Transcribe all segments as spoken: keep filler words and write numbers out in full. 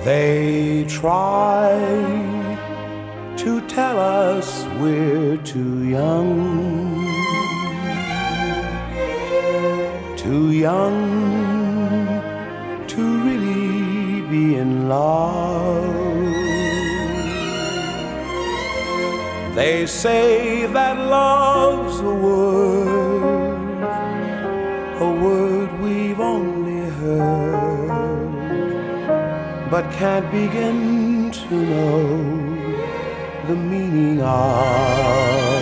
They try to tell us we're too young, too young to really be in love. They say that love's a word, a word we've only heard, but can't begin to know the meaning of.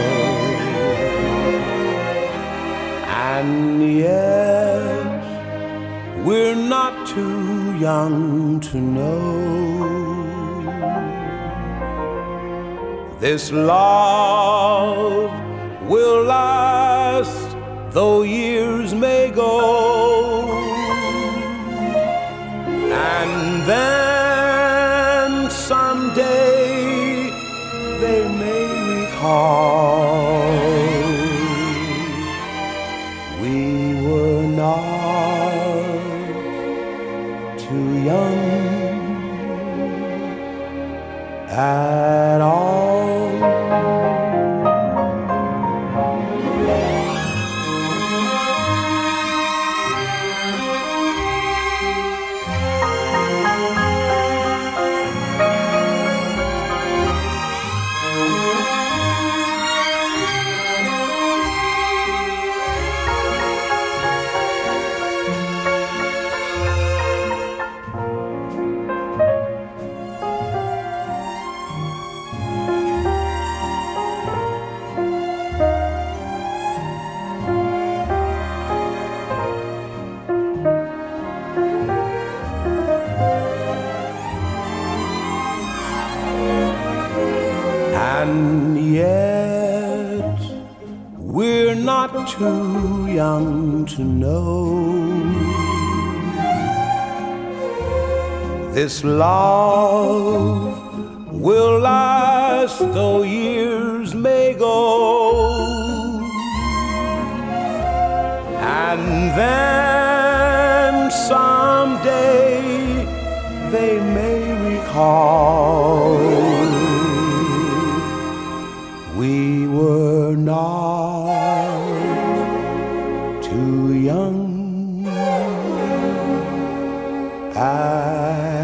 And yet we're not too young to know this love will last though years may go. And then someday they may recall we were not too young at all. And yet we're not too young to know this love will last though years may go. And then someday they may recall we were not too young at